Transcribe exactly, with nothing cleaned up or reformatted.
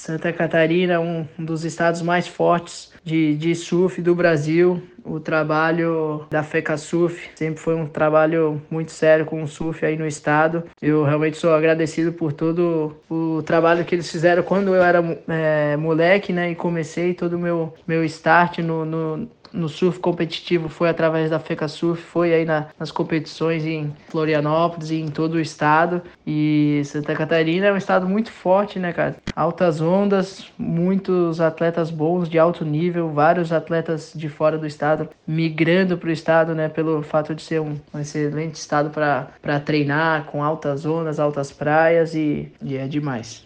Santa Catarina é um dos estados mais fortes de, de surf do Brasil. O trabalho da FECASURF sempre foi um trabalho muito sério com o surf aí no estado. Eu realmente sou agradecido por todo o trabalho que eles fizeram quando eu era é, moleque, né? E comecei todo o meu, meu start no, no, no surf competitivo foi através da FECASURF, foi aí na, nas competições em Florianópolis e em todo o estado. E Santa Catarina é um estado muito forte, né, cara? Altas ondas, muitos atletas bons de alto nível, vários atletas de fora do estado migrando para o estado, né, pelo fato de ser um, um excelente estado para treinar, com altas ondas, altas praias e, e é demais.